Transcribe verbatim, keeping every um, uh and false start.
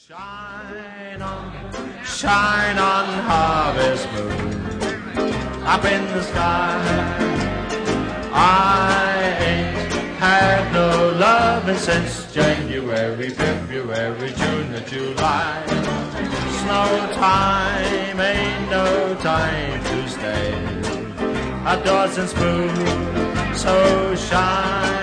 Shine on, shine on, harvest moon, up in the sky. I ain't had no loving since January, February, June or July. Snow time ain't no time to stay outdoors and spoon, so shine